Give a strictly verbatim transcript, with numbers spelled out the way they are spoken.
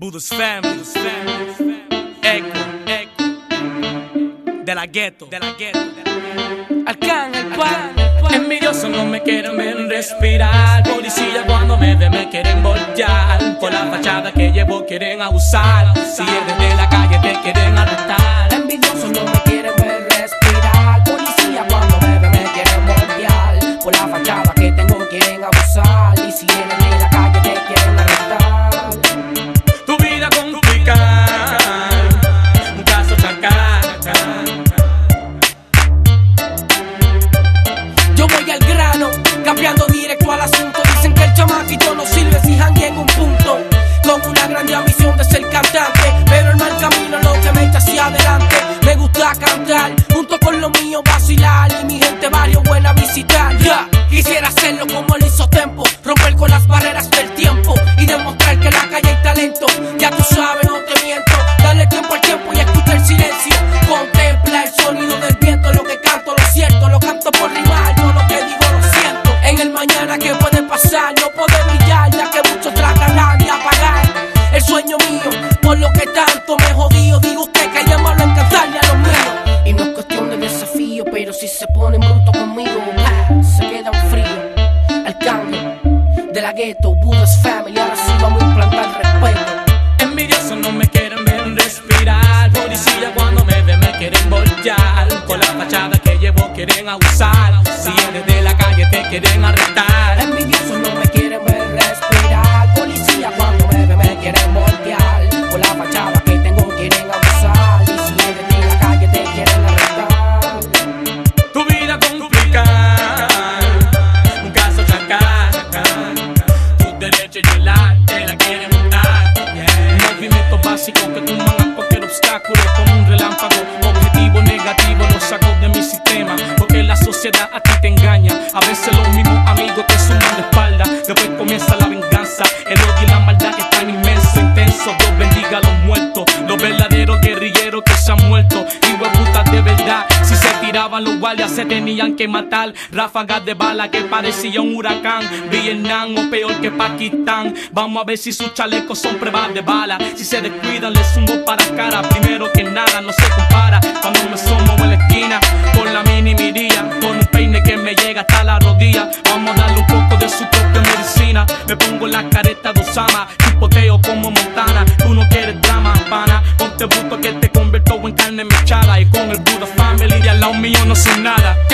Buddha's Family, Eco, Eco, de la gueto, de la gueto, Arcángel, pan, envidiosos no me quieren ver respirar. Policía cuando me ven me quieren voltear. Por la fachada que llevo quieren abusar. Si eres de la calle te quieren arrestar. Envidiosos no me quieren ver respirar. Policía cuando me ven me quieren voltear. Por la fachada que tengo quieren abusar. Y si eres de la calle te quieren arrestar. Tu vida complica, un caso chacaca. Yo voy al grano, cambiando directo al asunto. Dicen que el chamaquito no sirve si janguea en un punto. Con una grande ambición de ser cantante, pero el mal camino es lo que me echa hacia adelante. Me gusta cantar, junto con lo mío vacilar. Y mi gente barrio buena visitar. Ya, yeah. Quisiera hacerlo como lo hizo Tempo, romper con las barreras del tiempo y demostrar que en la calle hay talento. Ya tú sabes, no te miento. Dale tiempo al tiempo y escucha el silencio. Contempla el sonido del viento. Lo que canto, lo cierto, lo canto por rimar. Yo lo que digo lo siento. En el mañana que puede pasar, no puede brillar, ya que muchos tratan de apagar el sueño mío. Por lo que tanto me jodío, digo usted que hay malo en cantarle a los míos. Y no es cuestión de desafío, pero si se ponen bruto conmigo, ah, se quedan frío. Arcángel, de la gueto, Buddha's Family, ahora sí vamos a implantar respeto. Envidiosos no me quieren ver respirar. Policía cuando me ven me quieren voltear. Por la fachada que llevo quieren abusar. Si eres de la calle te quieren arrestar. Envidiosos no me quieren ver respirar. Policía cuando me ven me quieren voltear. Por la fachada que tengo quieren abusar. Y si eres de la calle te quieren arrestar. Tu vida complica, un caso chacaca. Tus derechos yo la te la quieren montar, yeah. Movimiento básico que tumban a cualquier obstáculo como un relámpago. Objetivo negativo lo saco de mi sistema, porque la sociedad a ti te engaña. A veces los mismos amigos te suman de espalda. Después comienza la venganza, el odio y la maldad es tan inmenso, intenso. Dios bendiga a los muertos, los verdaderos guerrilleros que se han muerto. Hijo de puta de verdad, si se tiraban los guardias se tenían que matar. Ráfagas de bala que parecía un huracán. Vietnam o peor que Pakistán. Vamos a ver si sus chalecos son pruebas de bala. Si se descuidan les zumbo para cara. Primero que nada no se compara cuando me asomo en la esquina con la mini miría, con un peine que me llega hasta la rodilla. Vamos a darle un poco de su propia medicina. Me pongo la careta de Osama, chipoteo como Montana. Tú no quieres drama, pana. Ponte bruto que te convierto en carne mechada. Y con el Buddha's Family de al lado mío no son nada.